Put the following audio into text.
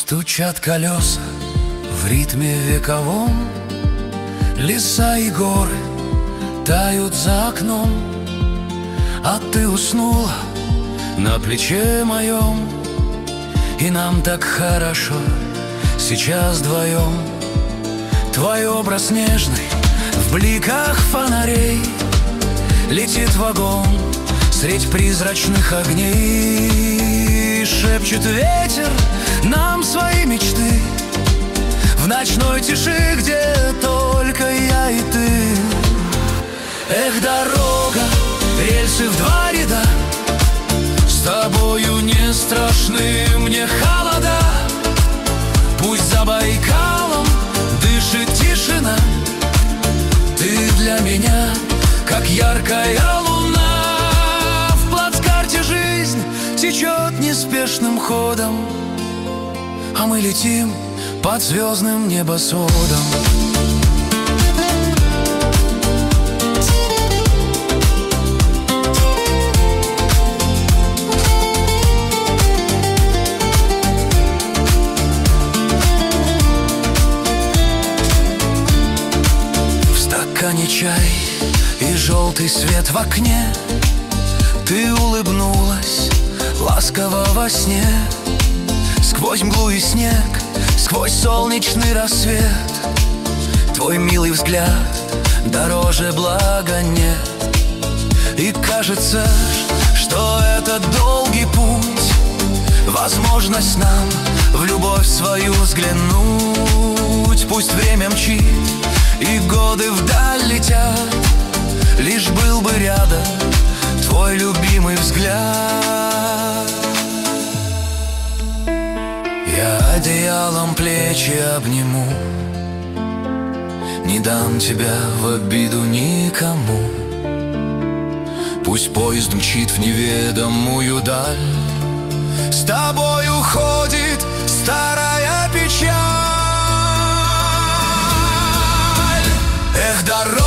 Стучат колеса в ритме вековом, леса и горы тают за окном, а ты уснула на плече моем. И нам так хорошо сейчас вдвоем. Твой образ нежный в бликах фонарей летит вагон средь призрачных огней. Шепчет ветер нам свои мечты в ночной тиши, где только я и ты. Эх, дорога, рельсы в два ряда, с тобою не страшны мне холода. Пусть за Байкалом дышит тишина, ты для меня как яркая луна. В плацкарте жизнь течет неспешным ходом, а мы летим под звездным небосводом. В стакане чай и желтый свет в окне, ты улыбнулась ласково во сне. Сквозь мглу и снег, сквозь солнечный рассвет, твой милый взгляд дороже блага нет. И кажется, что это долгий путь, возможность нам в любовь свою взглянуть. Пусть время мчит и годы вдаль летят, лишь был бы рядом твой любимый взгляд. Я одеялом плечи обниму, не дам тебя в обиду никому. Пусть поезд мчит в неведомую даль, с тобой уходит старая печаль. Эх, дорога,